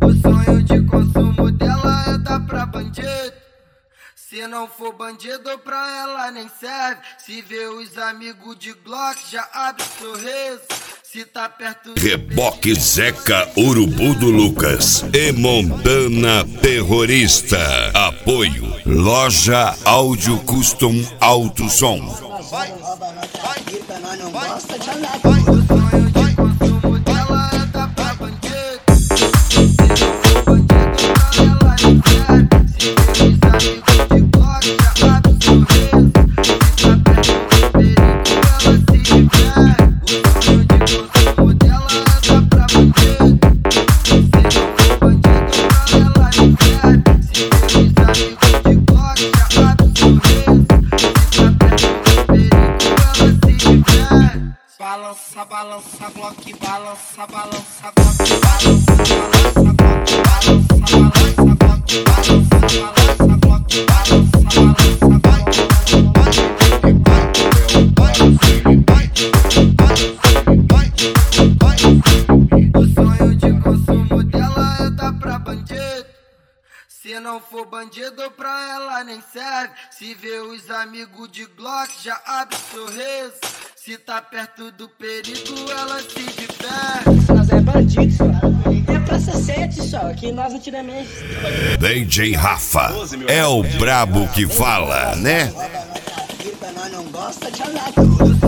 O sonho de consumo dela é dar pra bandido. Se não for bandido, pra ela nem serve. Se vê os amigos de Glock, já abre sorriso. Se tá perto do Reboque Zeca Urubu do Lucas e Montana Terrorista. Apoio Loja Áudio Custom Alto Som. O sonho de consumo dela é dar pra bandido. Se não for bandido, pra ela nem serve. Se vê os amigos de Glock, já abre sorriso. Se tá perto do perigo, ela se diverte. O sonho de consumo dela é dar pra bandido. Se não for bandido, pra ela nem serve. Se vê os amigos de Glock, já abre sorriso. Se tá perto do perigo, ela se diverte. Balança, balança, Glock, balança, balança, Glock, balança, balança, Glock, balança, balança, Glock, balança, balança, Glock, balança, balança, o sonho de consumo dela é dar pra bandido. Se não for bandido, pra ela nem serve. Se vê os amigos de Glock, já abre sorriso. Se tá perto do perigo, ela se diverte. Nós é bandido só. É praça 7 só, que nós antigamente. DJ Rafa é o brabo que fala, né? Nós não gosta de andar.